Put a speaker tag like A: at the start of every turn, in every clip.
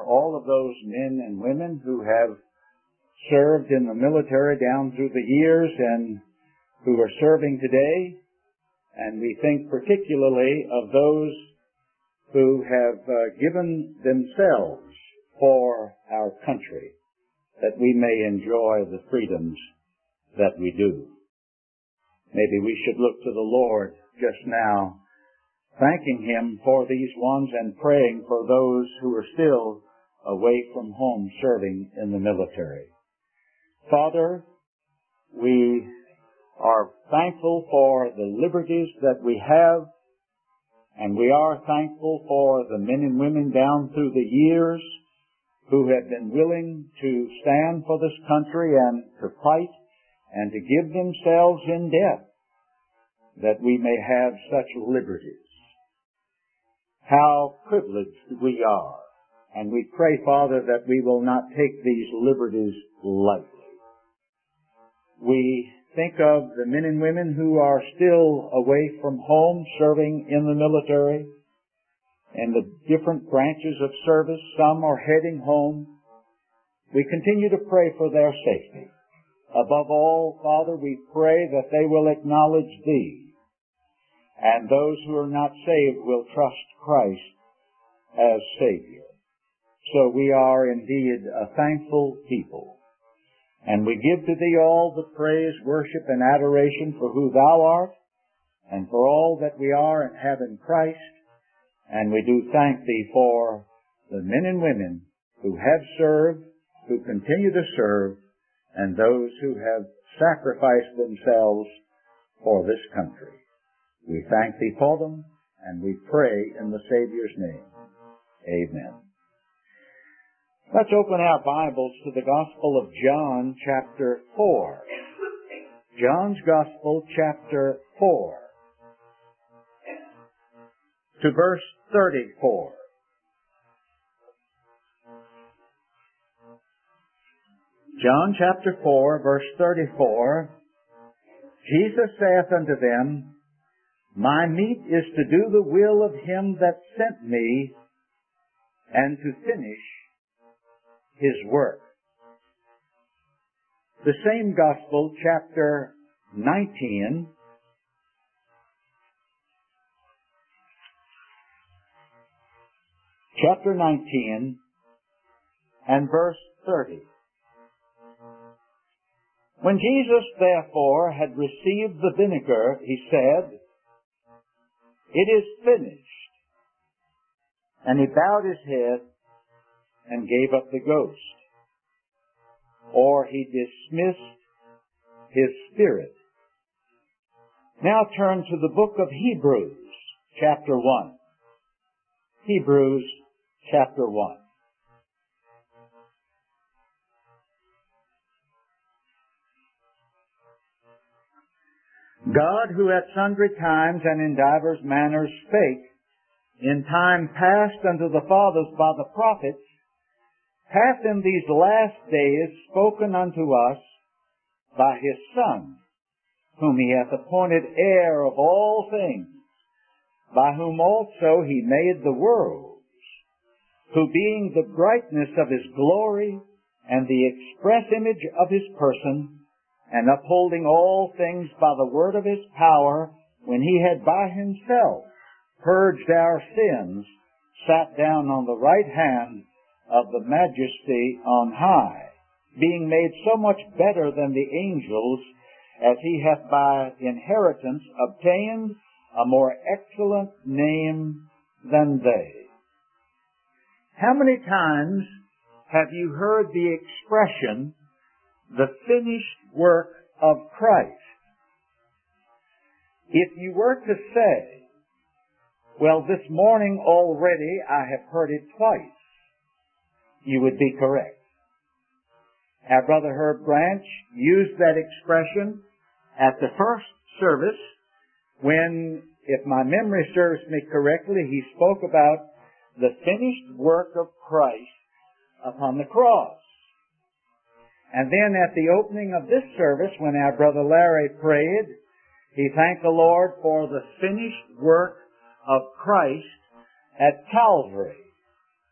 A: all of those men and women who have served in the military down through the years and who are serving today. And we think particularly of those who have given themselves for our country, that we may enjoy the freedoms that we do. Maybe we should look to the Lord just now, thanking Him for these ones and praying for those who are still away from home serving in the military. Father, we are thankful for the liberties that we have, and we are thankful for the men and women down through the years who have been willing to stand for this country and to fight and to give themselves in death that we may have such liberties. How privileged we are, and we pray, Father, that we will not take these liberties lightly. We think of the men and women who are still away from home serving in the military and the different branches of service. Some are heading home. We continue to pray for their safety. Above all, Father, we pray that they will acknowledge Thee, and those who are not saved will trust Christ as Savior. So we are indeed a thankful people. And we give to Thee all the praise, worship, and adoration for who Thou art, and for all that we are and have in Christ. And we do thank Thee for the men and women who have served, who continue to serve, and those who have sacrificed themselves for this country. We thank Thee for them, and we pray in the Savior's name. Amen. Let's open our Bibles to the Gospel of John, chapter 4. John's Gospel, chapter 4, to verse 34. John chapter 4, verse 34. Jesus saith unto them, My meat is to do the will of Him that sent me, and to finish His work. The same Gospel, chapter 19, and verse 30. When Jesus therefore had received the vinegar, He said, It is finished. And He bowed His head and gave up the ghost. Or He dismissed His spirit. Now turn to the book of Hebrews, chapter 1. Hebrews, chapter 1. God, who at sundry times and in divers manners spake in time past unto the fathers by the prophets, hath in these last days spoken unto us by His Son, whom He hath appointed heir of all things, by whom also He made the worlds, who being the brightness of His glory and the express image of His person, and upholding all things by the word of His power, when He had by Himself purged our sins, sat down on the right hand of the Majesty on high, being made so much better than the angels, as He hath by inheritance obtained a more excellent name than they. How many times have you heard the expression, the finished work of Christ? If you were to say, well, this morning already I have heard it twice, you would be correct. Our brother Herb Branch used that expression at the first service when, if my memory serves me correctly, he spoke about the finished work of Christ upon the cross. And then at the opening of this service, when our brother Larry prayed, he thanked the Lord for the finished work of Christ at Calvary.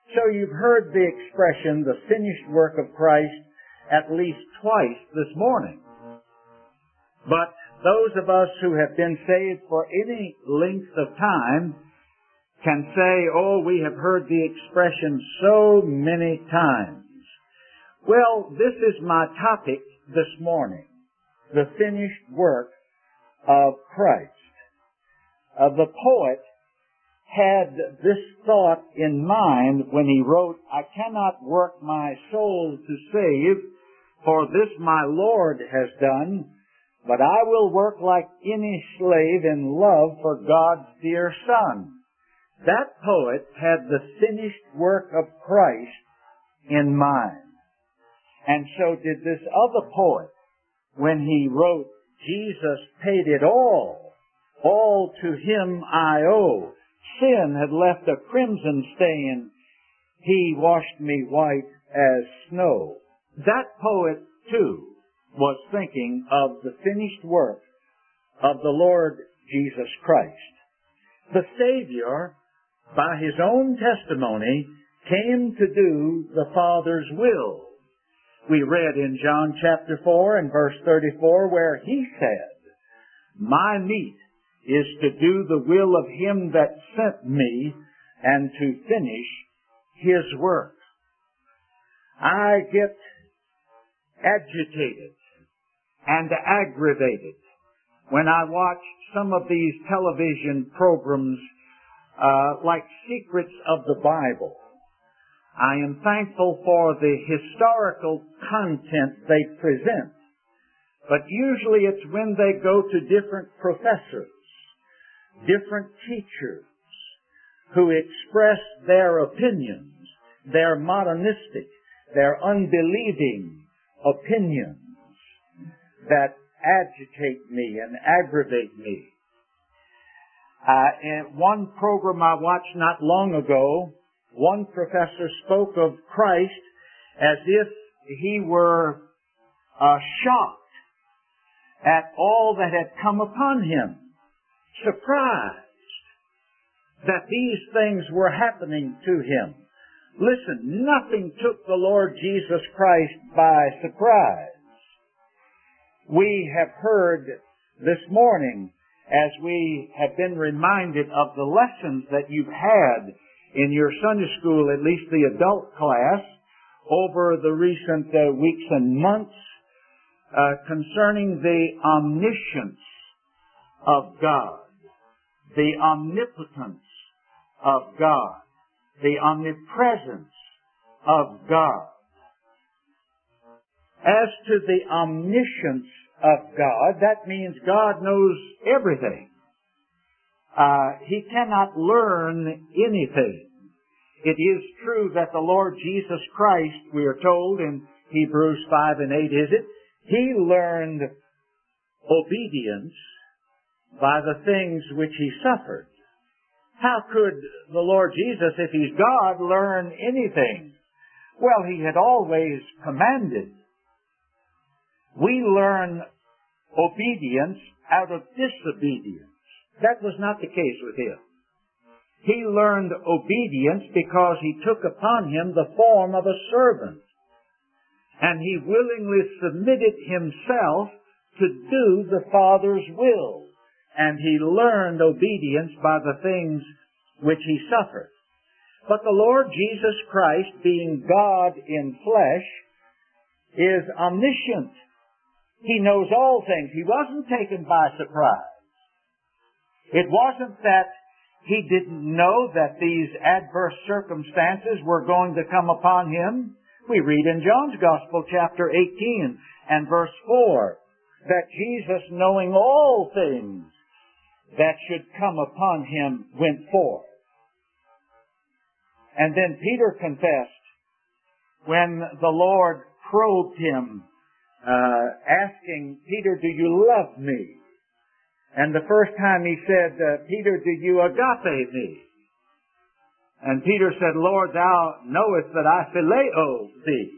A: So you've heard the expression, the finished work of Christ, at least twice this morning. But those of us who have been saved for any length of time can say, oh, we have heard the expression so many times. Well, this is my topic this morning, the finished work of Christ. The poet had this thought in mind when he wrote, I cannot work my soul to save, for this my Lord has done, but I will work like any slave in love for God's dear Son. That poet had the finished work of Christ in mind. And so did this other poet when he wrote, Jesus paid it all to him I owe. Sin had left a crimson stain, he washed me white as snow. That poet, too, was thinking of the finished work of the Lord Jesus Christ. The Savior, by his own testimony, came to do the Father's will. We read in John chapter 4 and verse 34 where he said, my meat is to do the will of him that sent me and to finish his work. I get agitated and aggravated when I watch some of these television programs like Secrets of the Bible. I am thankful for the historical content they present, but usually it's when they go to different professors, different teachers who express their opinions, their modernistic, their unbelieving opinions that agitate me and aggravate me. In one program I watched not long ago, one professor spoke of Christ as if he were shocked at all that had come upon him, surprised that these things were happening to him. Listen, nothing took the Lord Jesus Christ by surprise. We have heard this morning, as we have been reminded of the lessons that you've had in your Sunday school, at least the adult class, over the recent weeks and months, concerning the omniscience of God, the omnipotence of God, the omnipresence of God. As to the omniscience of God, that means God knows everything. He cannot learn anything. It is true that the Lord Jesus Christ, we are told in Hebrews 5 and 8, is it? He learned obedience by the things which he suffered. How could the Lord Jesus, if he's God, learn anything? Well, he had always commanded. We learn obedience out of disobedience. That was not the case with him. He learned obedience because he took upon him the form of a servant. And he willingly submitted himself to do the Father's will. And he learned obedience by the things which he suffered. But the Lord Jesus Christ, being God in flesh, is omniscient. He knows all things. He wasn't taken by surprise. It wasn't that he didn't know that these adverse circumstances were going to come upon him. We read in John's Gospel, chapter 18 and verse 4, that Jesus, knowing all things that should come upon him, went forth. And then Peter confessed when the Lord probed him, asking, Peter, do you love me? And the first time he said, Peter, do you agape me? And Peter said, Lord, thou knowest that I phileo thee.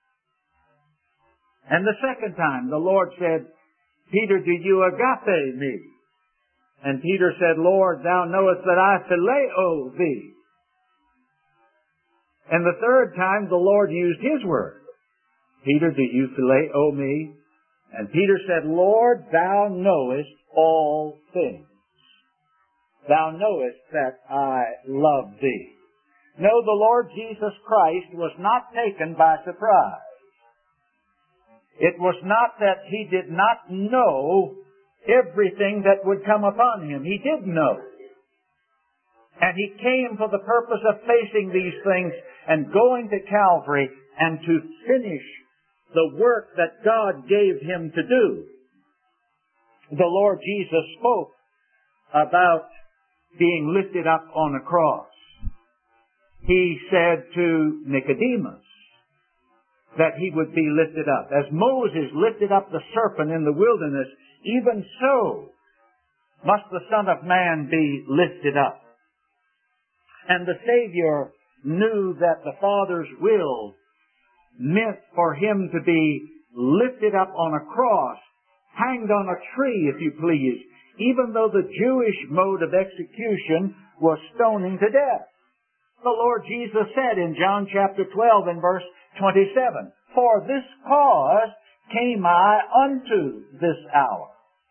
A: And the second time the Lord said, Peter, do you agape me? And Peter said, Lord, thou knowest that I phileo thee. And the third time the Lord used His word. Peter, do you phileo me? And Peter said, Lord, Thou knowest all things. Thou knowest that I love Thee. No, the Lord Jesus Christ was not taken by surprise. It was not that He did not know everything that would come upon Him. He did know. And He came for the purpose of facing these things and going to Calvary and to finish the work that God gave Him to do. The Lord Jesus spoke about being lifted up on a cross. He said to Nicodemus that He would be lifted up. As Moses lifted up the serpent in the wilderness, even so must the Son of Man be lifted up. And the Savior knew that the Father's will meant for Him to be lifted up on a cross, hanged on a tree, if you please, even though the Jewish mode of execution was stoning to death. The Lord Jesus said in John chapter 12 and verse 27, For this cause came I unto this hour.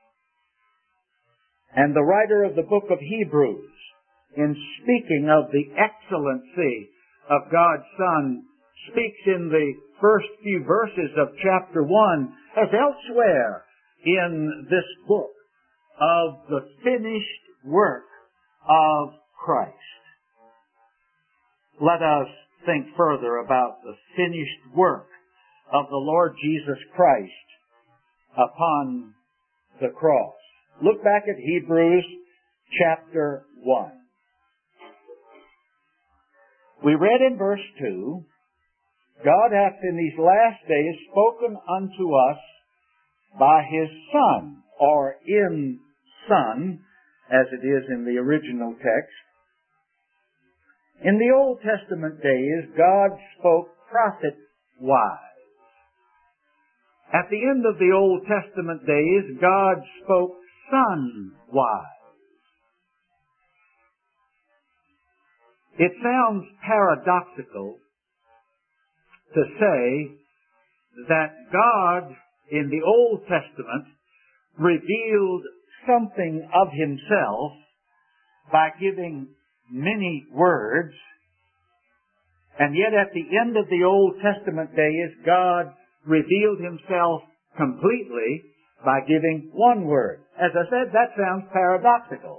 A: And the writer of the book of Hebrews, in speaking of the excellency of God's Son, speaks in the first few verses of chapter 1, as elsewhere in this book, of the finished work of Christ. Let us think further about the finished work of the Lord Jesus Christ upon the cross. Look back at Hebrews chapter 1. We read in verse 2, God hath in these last days spoken unto us by His Son, or in Son, as it is in the original text. In the Old Testament days, God spoke prophet-wise. At the end of the Old Testament days, God spoke Son-wise. It sounds paradoxical to say that God in the Old Testament revealed something of Himself by giving many words, and yet at the end of the Old Testament days, God revealed Himself completely by giving one word. As I said, that sounds paradoxical.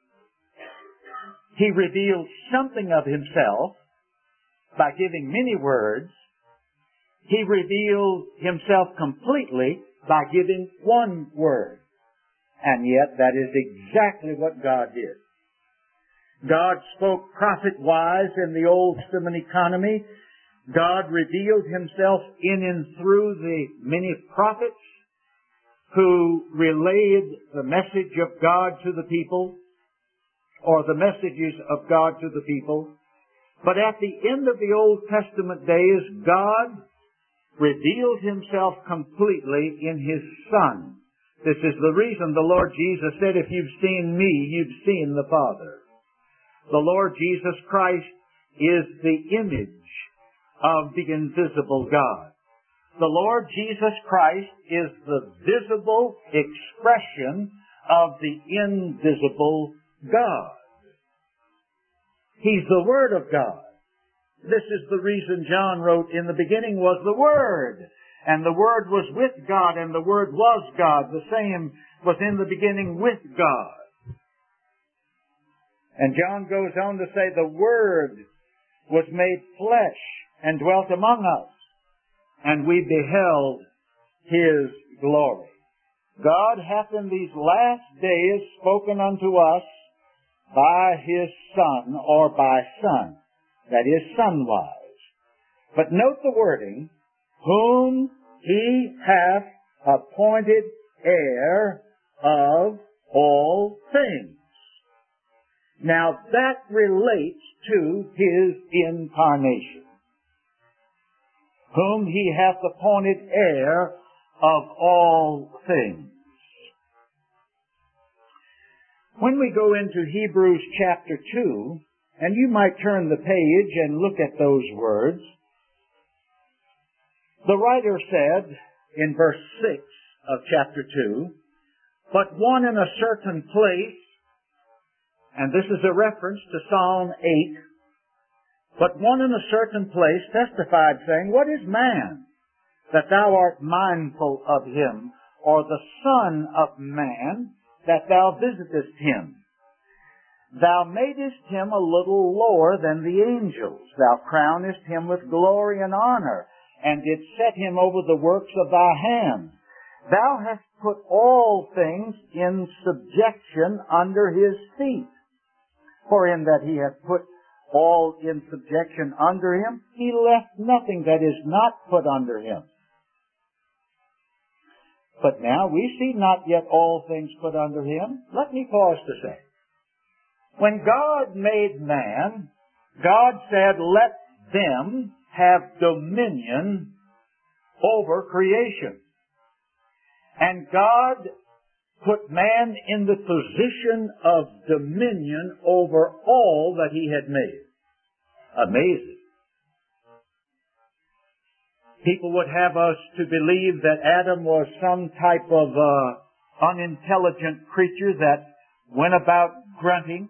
A: He revealed something of Himself by giving many words. He revealed Himself completely by giving one word. And yet that is exactly what God did. God spoke prophet-wise in the Old Testament economy. God revealed Himself in and through the many prophets who relayed the message of God to the people, or the messages of God to the people. But at the end of the Old Testament days, God revealed Himself completely in His Son. This is the reason the Lord Jesus said, if you've seen me, you've seen the Father. The Lord Jesus Christ is the image of the invisible God. The Lord Jesus Christ is the visible expression of the invisible God. He's the Word of God. This is the reason John wrote, in the beginning was the Word, and the Word was with God, and the Word was God. The same was in the beginning with God. And John goes on to say, the Word was made flesh and dwelt among us, and we beheld His glory. God hath in these last days spoken unto us by His Son, or by Son, that is, Son-wise. But note the wording, whom He hath appointed heir of all things. Now that relates to His incarnation. Whom He hath appointed heir of all things. When we go into Hebrews chapter 2 And you might turn the page and look at those words. The writer said in verse 6 of chapter 2, "But one in a certain place," and this is a reference to Psalm 8, "but one in a certain place testified, saying, What is man, that thou art mindful of him, or the son of man, that thou visitest him? Thou madest him a little lower than the angels. Thou crownest him with glory and honor, and didst set him over the works of thy hands. Thou hast put all things in subjection under his feet. For in that he hath put all in subjection under him, he left nothing that is not put under him. But now we see not yet all things put under him." Let me pause to say, when God made man, God said, "Let them have dominion over creation." And God put man in the position of dominion over all that he had made. Amazing. People would have us to believe that Adam was some type of unintelligent creature that went about grunting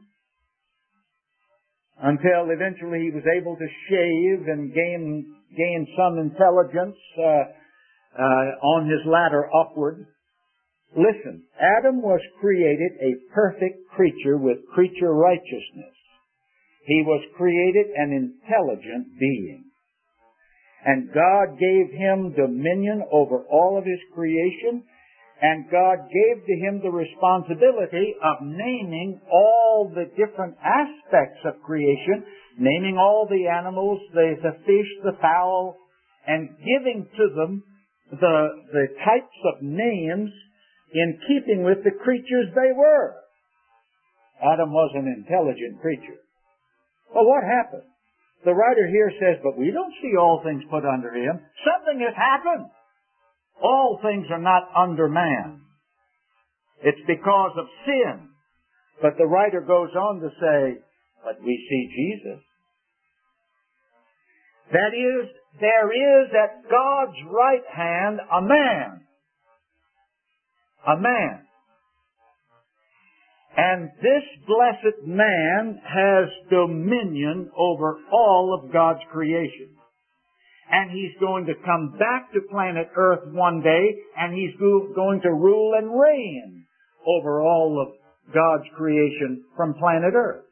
A: until eventually he was able to shave and gain some intelligence on his ladder upward. Listen, Adam was created a perfect creature with creature righteousness. He was created an intelligent being. And God gave him dominion over all of his creation, and God gave to him the responsibility of naming all the different aspects of creation, naming all the animals, the fish, the fowl, and giving to them the types of names in keeping with the creatures they were. Adam was an intelligent creature. Well, what happened? The writer here says, but we don't see all things put under him. Something has happened. All things are not under man. It's because of sin. But the writer goes on to say, but we see Jesus. That is, there is at God's right hand a man. A man. And this blessed man has dominion over all of God's creation. And he's going to come back to planet Earth one day, and he's going to rule and reign over all of God's creation from planet Earth.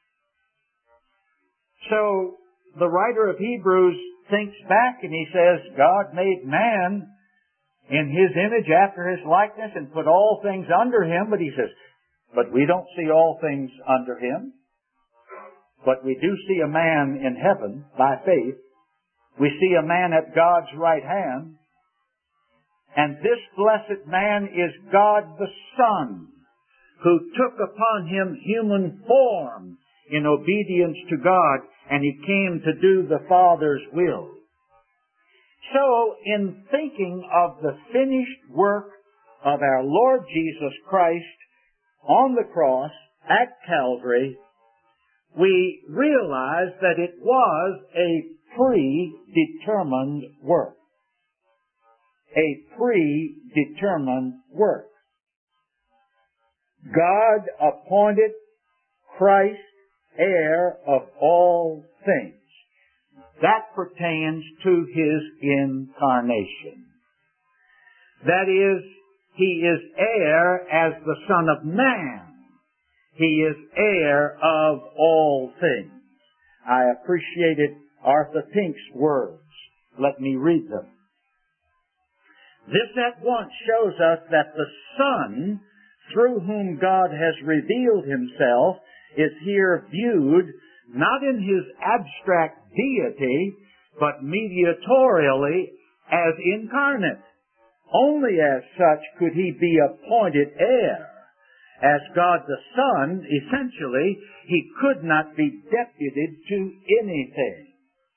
A: So, the writer of Hebrews thinks back and he says, God made man in his image after his likeness and put all things under him, but he says, but we don't see all things under him. But we do see a man in heaven by faith. We see a man at God's right hand. And this blessed man is God the Son, who took upon him human form in obedience to God, and he came to do the Father's will. So, in thinking of the finished work of our Lord Jesus Christ on the cross at Calvary, we realize that it was a predetermined work. A predetermined work. God appointed Christ heir of all things. That pertains to his incarnation. That is, he is heir as the Son of Man. He is heir of all things. I appreciated Arthur Pink's words. Let me read them. This at once shows us that the Son, through whom God has revealed himself, is here viewed not in his abstract deity, but mediatorially as incarnate. Only as such could he be appointed heir. As God the Son, essentially, he could not be deputed to anything.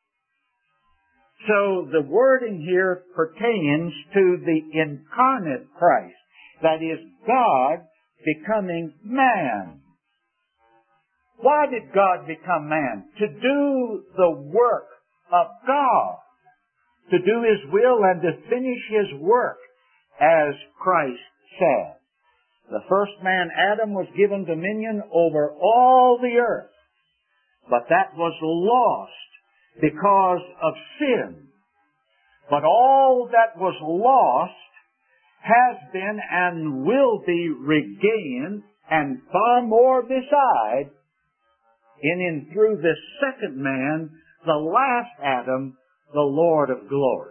A: So the wording here pertains to the incarnate Christ. That is, God becoming man. Why did God become man? To do the work of God. To do His will and to finish His work, as Christ said. The first man, Adam, was given dominion over all the earth. But that was lost because of sin. But all that was lost has been and will be regained, and far more beside, in and through this second man, the last Adam, the Lord of glory.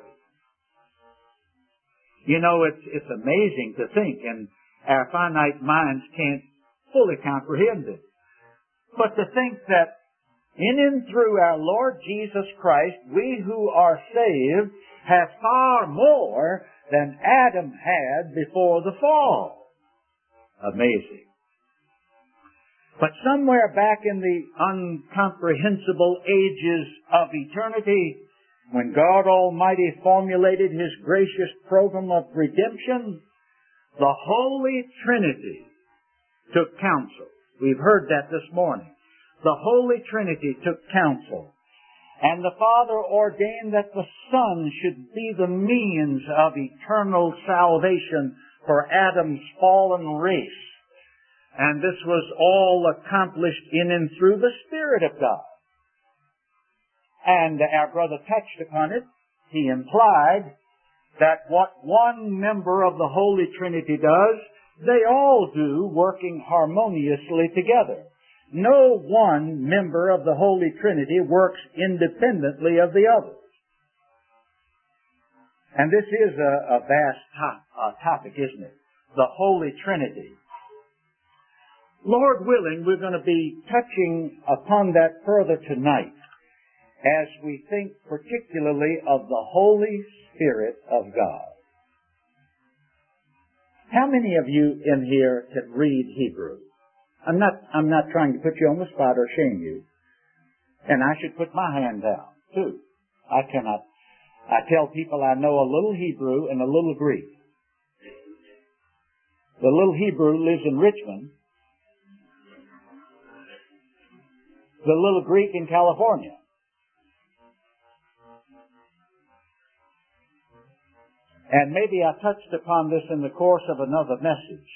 A: You know, it's amazing to think, and our finite minds can't fully comprehend it. But to think that in and through our Lord Jesus Christ, we who are saved have far more than Adam had before the fall. Amazing. But somewhere back in the incomprehensible ages of eternity, when God Almighty formulated His gracious program of redemption, the Holy Trinity took counsel. We've heard that this morning. The Holy Trinity took counsel. And the Father ordained that the Son should be the means of eternal salvation for Adam's fallen race. And this was all accomplished in and through the Spirit of God. And our brother touched upon it. He implied that what one member of the Holy Trinity does, they all do, working harmoniously together. No one member of the Holy Trinity works independently of the others. And this is a vast topic, isn't it? The Holy Trinity. Lord willing, we're going to be touching upon that further tonight as we think particularly of the Holy Spirit of God. How many of you in here can read Hebrew? I'm not trying to put you on the spot or shame you. And I should put my hand down, too. I cannot. I tell people I know a little Hebrew and a little Greek. The little Hebrew lives in Richmond. The little Greek in California. And maybe I touched upon this in the course of another message.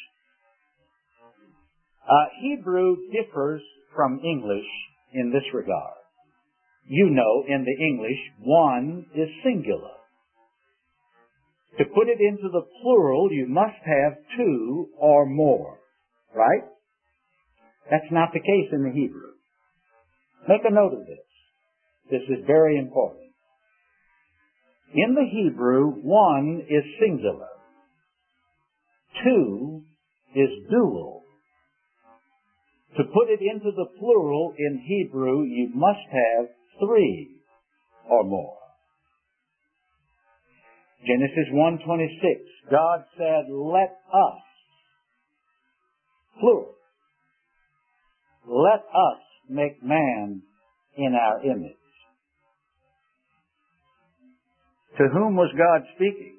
A: Hebrew differs from English in this regard. You know, in the English, one is singular. To put it into the plural, you must have two or more. Right? That's not the case in the Hebrew. Make a note of this. This is very important. In the Hebrew, one is singular. Two is dual. To put it into the plural in Hebrew, you must have three or more. Genesis 1:26, God said, let us, plural, let us make man in our image. To whom was God speaking?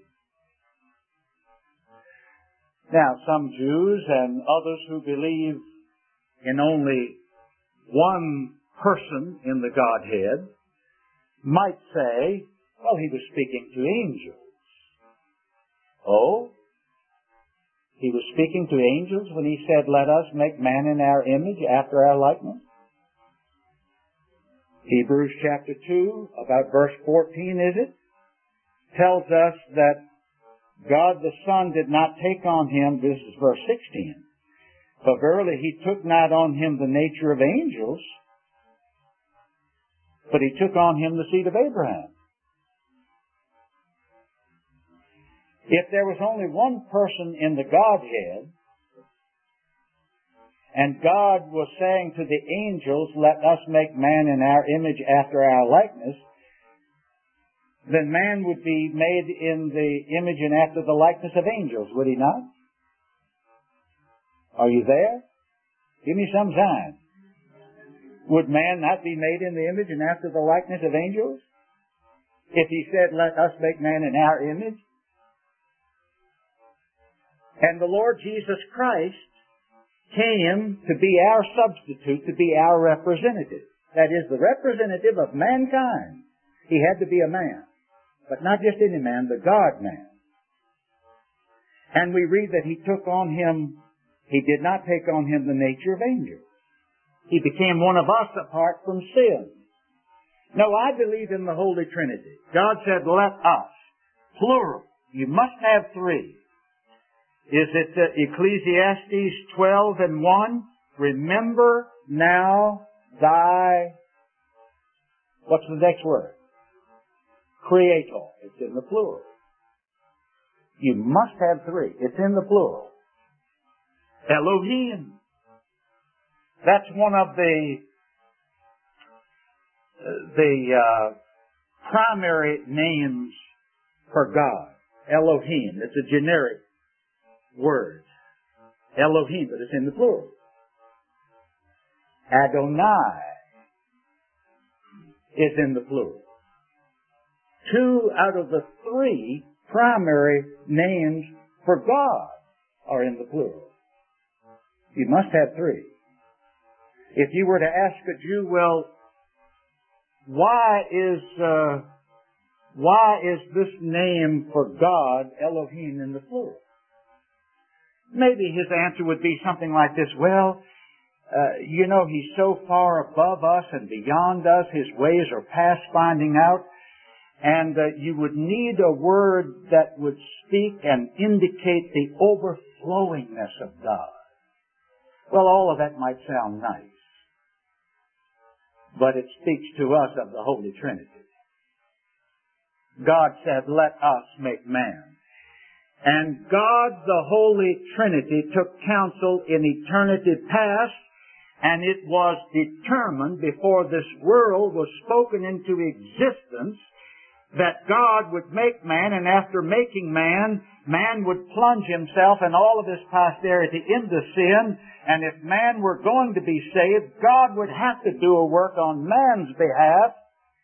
A: Now, some Jews and others who believe in only one person in the Godhead might say, well, he was speaking to angels. Oh? He was speaking to angels when he said, let us make man in our image after our likeness? Hebrews chapter 2, about verse 14, is it? Tells us that God the Son did not take on him, this is verse 16, but verily he took not on him the nature of angels, but he took on him the seed of Abraham. If there was only one person in the Godhead, and God was saying to the angels, let us make man in our image after our likeness, then man would be made in the image and after the likeness of angels, would he not? Are you there? Give me some sign. Would man not be made in the image and after the likeness of angels? If he said, let us make man in our image? And the Lord Jesus Christ came to be our substitute, to be our representative. That is, the representative of mankind. He had to be a man. But not just any man, the God-man. And we read that He took on Him, He did not take on Him the nature of angels. He became one of us apart from sin. No, I believe in the Holy Trinity. God said, let us. Plural. You must have three. Is it Ecclesiastes 12:1? Remember now thy, what's the next word? Creator. It's in the plural. You must have three. It's in the plural. Elohim. That's one of the primary names for God. Elohim. It's a generic word. Elohim, but it's in the plural. Adonai is in the plural. 2 out of the 3 primary names for God are in the plural. You must have 3. If you were to ask a Jew, well, why is this name for God, Elohim, in the plural? Maybe his answer would be something like this. Well, He's so far above us and beyond us. His ways are past finding out. And you would need a word that would speak and indicate the overflowingness of God. Well, all of that might sound nice. But it speaks to us of the Holy Trinity. God said, let us make man. And God, the Holy Trinity, took counsel in eternity past, and it was determined before this world was spoken into existence that God would make man, and after making man, man would plunge himself and all of his posterity into sin, and if man were going to be saved, God would have to do a work on man's behalf,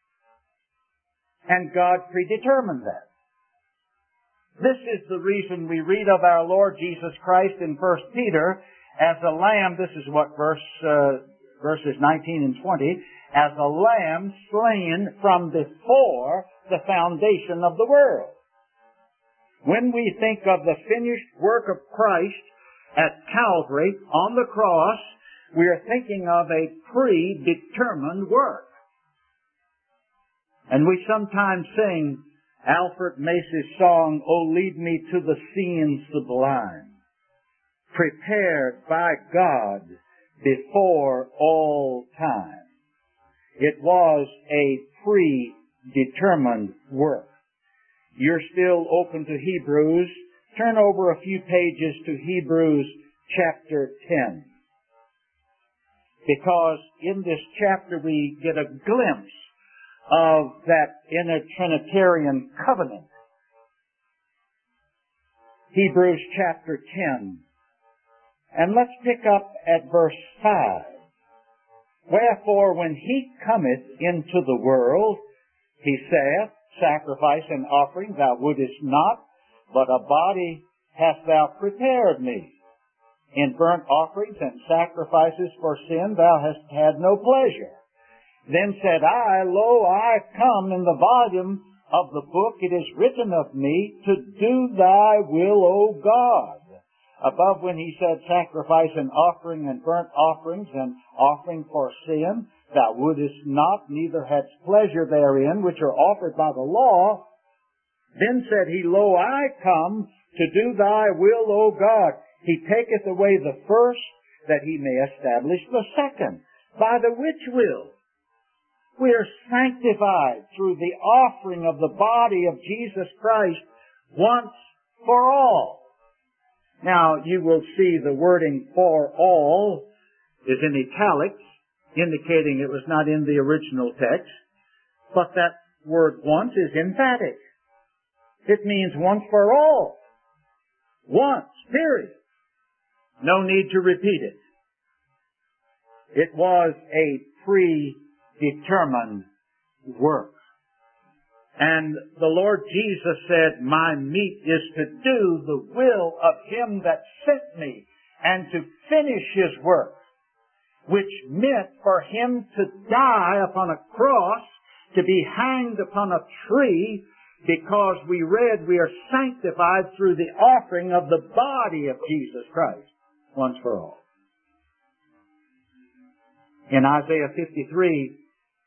A: and God predetermined that. This is the reason we read of our Lord Jesus Christ in 1 Peter as a lamb. This is what verses 19 and 20. As a lamb slain from before the foundation of the world. When we think of the finished work of Christ at Calvary on the cross, we are thinking of a predetermined work. And we sometimes sing Alfred Mace's song, "Oh, lead me to the scene sublime, prepared by God before all time." It was a predetermined work. You're still open to Hebrews. Turn over a few pages to Hebrews chapter 10. Because in this chapter we get a glimpse of that inner Trinitarian covenant. Hebrews chapter 10. And let's pick up at verse 5. Wherefore, when he cometh into the world, he saith, Sacrifice and offering thou wouldest not, but a body hast thou prepared me. In burnt offerings and sacrifices for sin thou hast had no pleasure. Then said I, Lo, I come. In the volume of the book it is written of me, to do thy will, O God. Above when he said sacrifice and offering and burnt offerings and offering for sin, thou wouldest not, neither hadst pleasure therein, which are offered by the law. Then said he, Lo, I come to do thy will, O God. He taketh away the first, that he may establish the second. By the which will we are sanctified through the offering of the body of Jesus Christ once for all. Now, you will see the wording for all is in italics, indicating it was not in the original text, but that word once is emphatic. It means once for all. Once, period. No need to repeat it. It was a predetermined work. And the Lord Jesus said, My meat is to do the will of him that sent me, and to finish His work, which meant for Him to die upon a cross, to be hanged upon a tree, because we read we are sanctified through the offering of the body of Jesus Christ once for all. In Isaiah 53,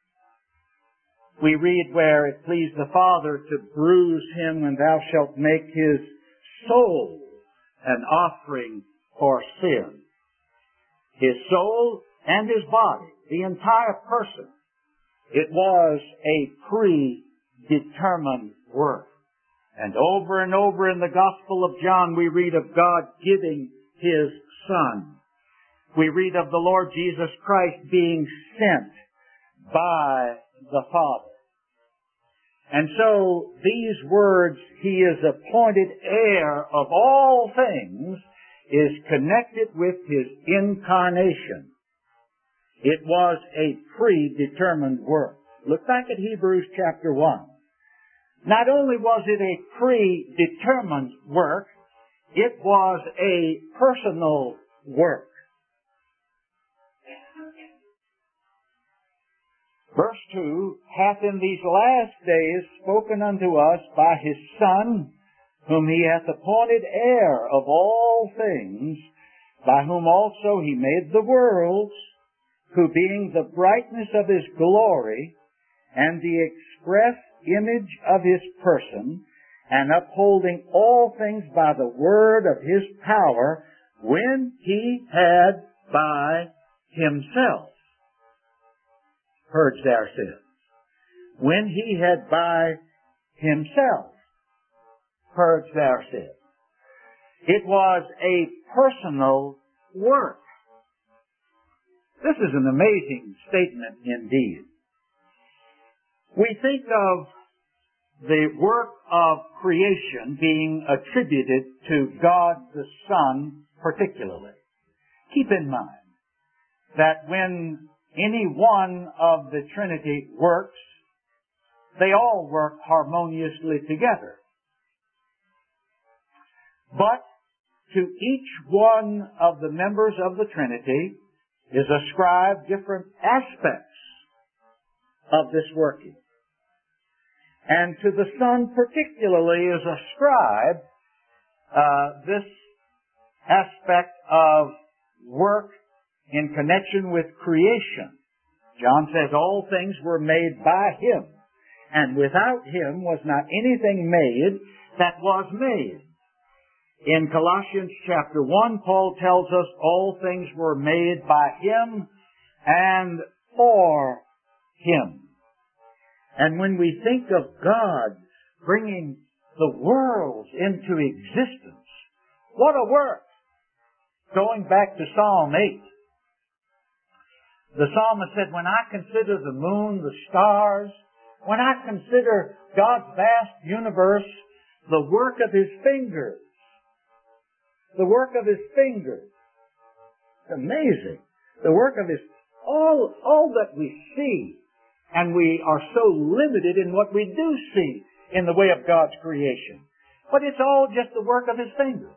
A: we read where it pleased the Father to bruise Him, and thou shalt make His soul an offering for sin. His soul and His body, the entire person. It was a predetermined work. And over in the Gospel of John, we read of God giving His Son. We read of the Lord Jesus Christ being sent by the Father. And so these words, He is appointed heir of all things, is connected with His incarnation. It was a predetermined work. Look back at Hebrews chapter 1. Not only was it a predetermined work, it was a personal work. Verse 2, hath in these last days spoken unto us by His Son, whom He hath appointed heir of all things, by whom also He made the worlds, who being the brightness of His glory, and the express image of His person, and upholding all things by the word of His power, when He had by Himself purged our sins. When He had by Himself purged our sins. It was a personal work. This is an amazing statement indeed. We think of the work of creation being attributed to God the Son particularly. Keep in mind that when any one of the Trinity works, they all work harmoniously together. But to each one of the members of the Trinity is ascribed different aspects of this working. And to the Son particularly is ascribed this aspect of work in connection with creation. John says all things were made by Him, and without Him was not anything made that was made. In Colossians chapter 1, Paul tells us all things were made by Him and for Him. And when we think of God bringing the worlds into existence, what a work! Going back to Psalm 8, the psalmist said, when I consider the moon, the stars, when I consider God's vast universe, the work of His fingers, the work of His fingers, it's amazing. The work of His, all that we see, and we are so limited in what we do see in the way of God's creation. But it's all just the work of His fingers.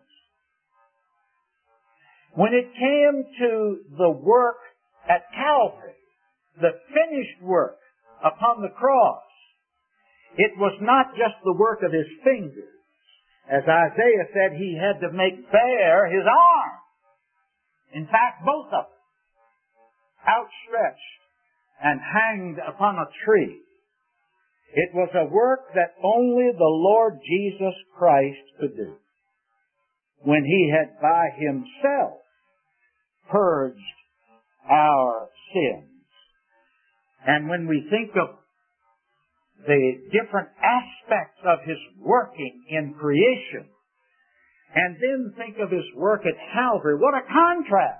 A: When it came to the work at Calvary, the finished work upon the cross, it was not just the work of His fingers. As Isaiah said, He had to make bare His arm. In fact, both of them, outstretched and hanged upon a tree. It was a work that only the Lord Jesus Christ could do, when He had by Himself purged our sins. And when we think of the different aspects of His working in creation, and then think of His work at Calvary, what a contrast!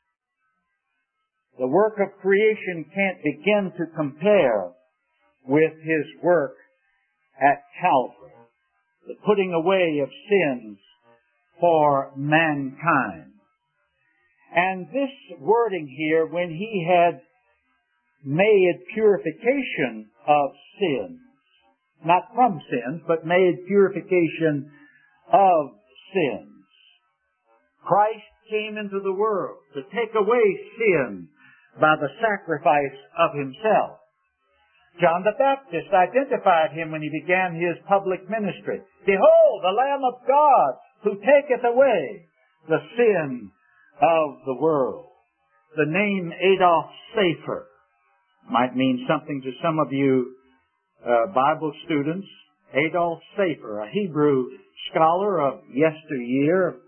A: The work of creation can't begin to compare with His work at Calvary, the putting away of sins for mankind. And this wording here, when He had made purification of sins, not from sins, but made purification of sins. Christ came into the world to take away sin by the sacrifice of himself. John the Baptist identified him when he began his public ministry. Behold, the Lamb of God who taketh away the sin of the world. The name Adolf Safer might mean something to some of you Bible students. Adolf Safer, a Hebrew scholar of yesteryear.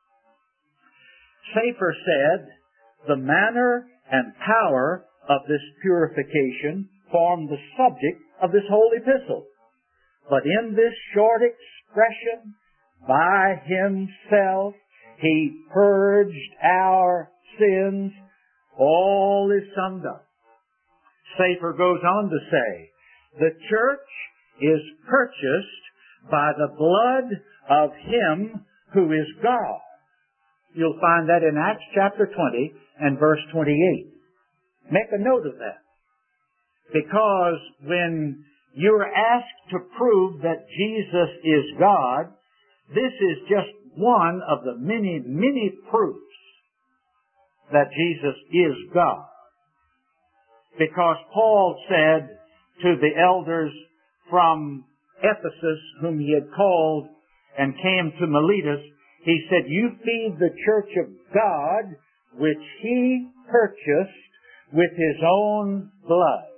A: Safer said, the manner and power of this purification form the subject of this whole epistle. But in this short expression, by himself, he purged our sins. All is summed up. Safer goes on to say, the church is purchased by the blood of him who is God. You'll find that in Acts chapter 20 and verse 28. Make a note of that. Because when you're asked to prove that Jesus is God, this is just one of the many, many proofs that Jesus is God. Because Paul said to the elders from Ephesus, whom he had called and came to Miletus, he said, you feed the church of God, which he purchased with his own blood.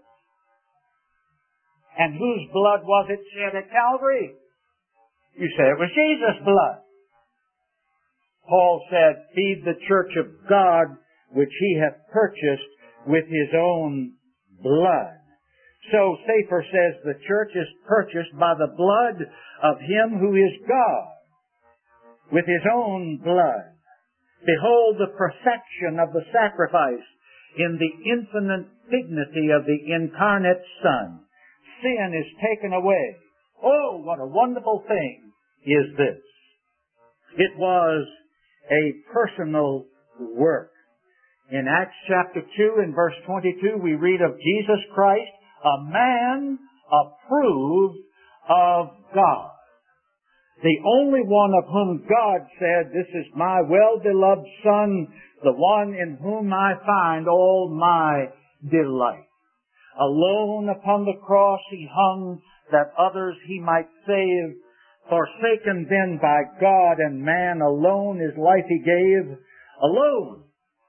A: And whose blood was it shed at Calvary? You say it was Jesus' blood. Paul said, feed the church of God, which he hath purchased with his own blood. So Safer says the church is purchased by the blood of him who is God, with his own blood. Behold the perfection of the sacrifice in the infinite dignity of the incarnate Son. Sin is taken away. Oh, what a wonderful thing is this. It was a personal work. In Acts chapter 2 and verse 22, we read of Jesus Christ, a man approved of God. The only one of whom God said, this is my well-beloved Son, the one in whom I find all my delight. Alone upon the cross he hung, that others he might save. Forsaken then by God and man, alone his life he gave. Alone.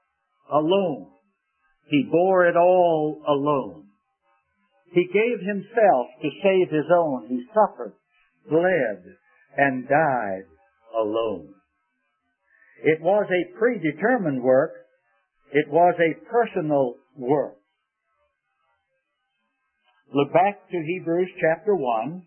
A: He bore it all alone. He gave himself to save his own. He suffered, bled, and died alone. It was a predetermined work. It was a personal work. Look back to Hebrews chapter 1,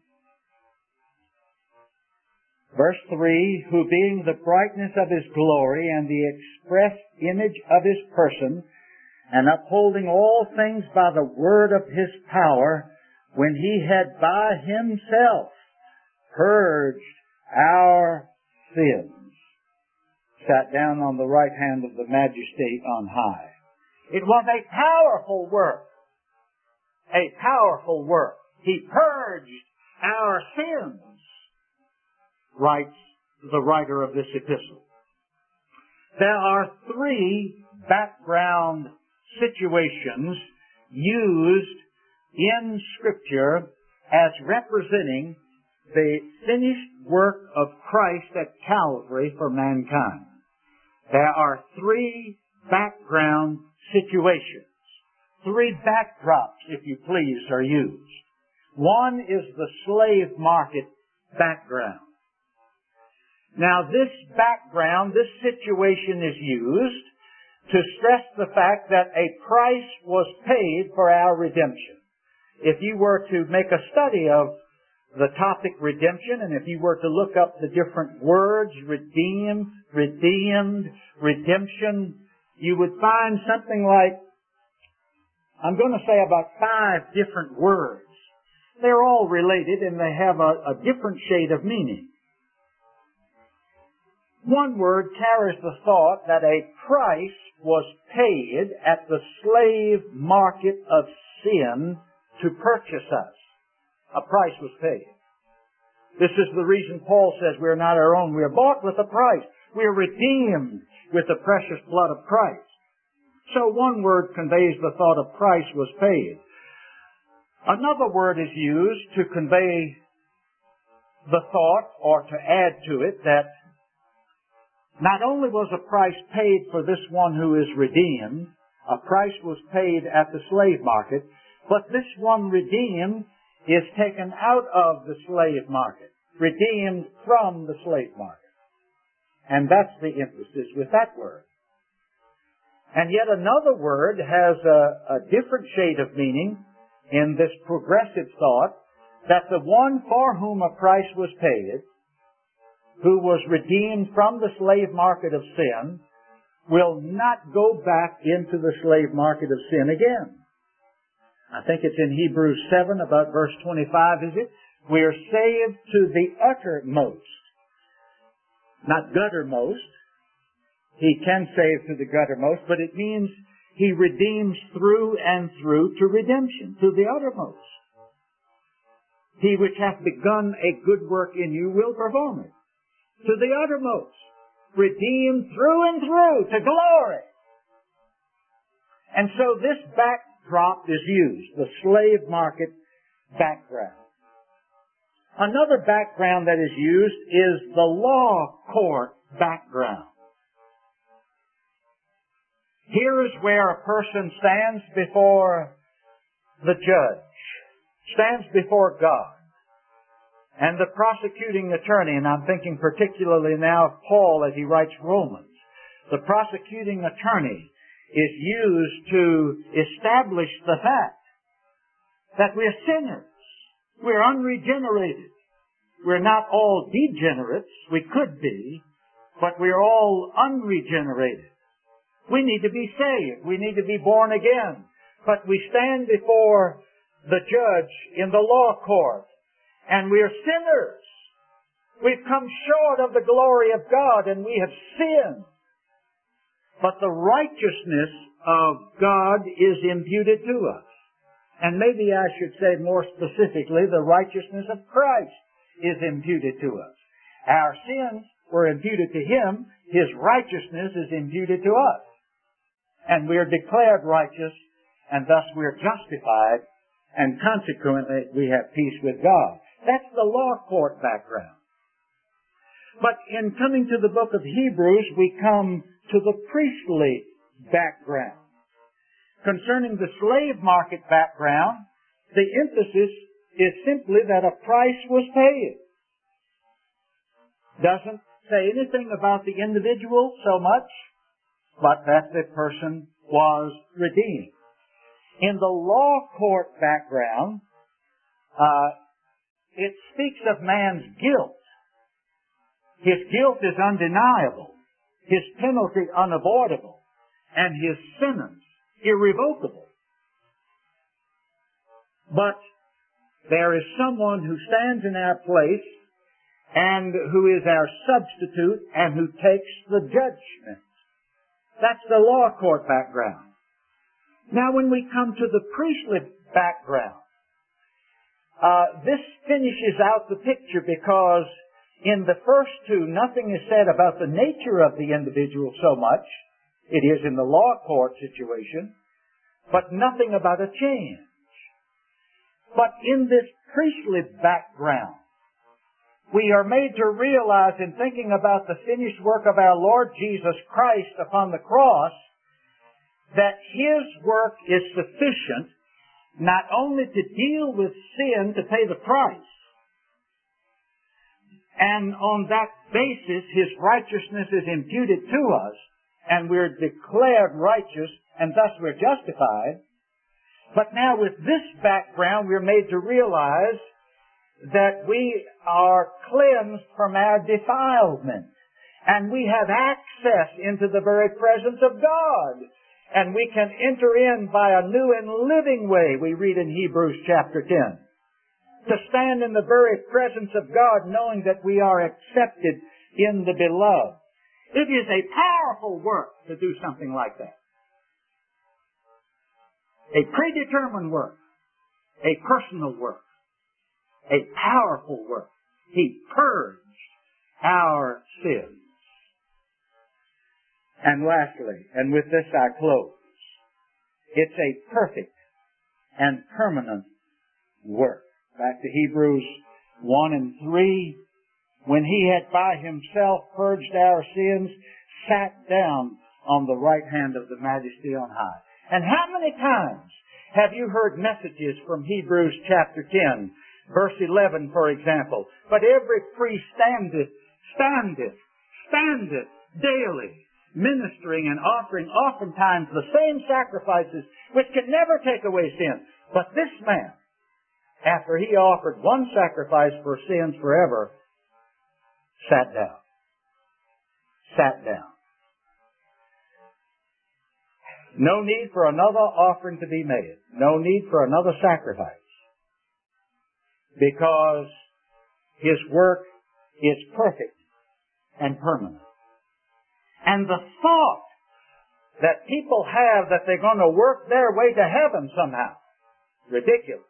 A: verse 3, who being the brightness of his glory and the express image of his person, and upholding all things by the word of his power, when he had by himself purged our sins, sat down on the right hand of the Majesty on high. It was a powerful work. A powerful work. He purged our sins, writes the writer of this epistle. There are three background situations used in Scripture as representing the finished work of Christ at Calvary for mankind. There are three background situations. Three backdrops, if you please, are used. One is the slave market background. Now this background, this situation is used to stress the fact that a price was paid for our redemption. If you were to make a study of the topic redemption, and if you were to look up the different words, redeemed, redemption, you would find something like, I'm going to say about 5 different words. They're all related and they have a different shade of meaning. One word carries the thought that a price was paid at the slave market of sin to purchase us. A price was paid. This is the reason Paul says we are not our own. We are bought with a price. We are redeemed with the precious blood of Christ. So one word conveys the thought of price was paid. Another word is used to convey the thought, or to add to it, that not only was a price paid for this one who is redeemed, a price was paid at the slave market, but this one redeemed is taken out of the slave market, redeemed from the slave market. And that's the emphasis with that word. And yet another word has a different shade of meaning in this progressive thought, that the one for whom a price was paid, who was redeemed from the slave market of sin, will not go back into the slave market of sin again. I think it's in Hebrews 7, about verse 25, is it? We are saved to the uttermost. Not guttermost. He can save to the guttermost, but it means He redeems through and through to redemption, to the uttermost. He which hath begun a good work in you will perform it. To the uttermost. Redeemed through and through to glory. And so this backdrop is used, the slave market background. Another background that is used is the law court background. Here is where a person stands before the judge, stands before God. And the prosecuting attorney, and I'm thinking particularly now of Paul as he writes Romans, the prosecuting attorney is used to establish the fact that we're sinners. We're unregenerated. We're not all degenerates. We could be, but we're all unregenerated. We need to be saved. We need to be born again. But we stand before the judge in the law court, and we're sinners. We've come short of the glory of God, and we have sinned. But the righteousness of God is imputed to us. And maybe I should say more specifically, the righteousness of Christ is imputed to us. Our sins were imputed to Him. His righteousness is imputed to us. And we are declared righteous, and thus we are justified, and consequently we have peace with God. That's the law court background. But in coming to the book of Hebrews, we come to the priestly background. Concerning the slave market background, the emphasis is simply that a price was paid. Doesn't say anything about the individual so much, but that the person was redeemed. In the law court background, it speaks of man's guilt. His guilt is undeniable, his penalty unavoidable, and his sentence irrevocable. But there is someone who stands in our place and who is our substitute and who takes the judgment. That's the law court background. Now when we come to the priestly background, this finishes out the picture because in the first two, nothing is said about the nature of the individual so much. It is in the law court situation, but nothing about a change. But in this priestly background, we are made to realize in thinking about the finished work of our Lord Jesus Christ upon the cross, that His work is sufficient not only to deal with sin, to pay the price, and on that basis His righteousness is imputed to us, and we're declared righteous, and thus we're justified. But now with this background, we're made to realize that we are cleansed from our defilement, and we have access into the very presence of God, and we can enter in by a new and living way, we read in Hebrews chapter 10. To stand in the very presence of God, knowing that we are accepted in the beloved. It is a powerful work to do something like that. A predetermined work. A personal work. A powerful work. He purged our sins. And lastly, and with this I close, it's a perfect and permanent work. Back to Hebrews 1 and 3, when He had by Himself purged our sins, sat down on the right hand of the Majesty on high. And how many times have you heard messages from Hebrews chapter 10, verse 11, for example? But every priest standeth daily, ministering and offering oftentimes the same sacrifices which can never take away sin. But this man, after he offered one sacrifice for sins forever, sat down. Sat down. No need for another offering to be made. No need for another sacrifice. Because His work is perfect and permanent. And the thought that people have that they're going to work their way to heaven somehow, ridiculous.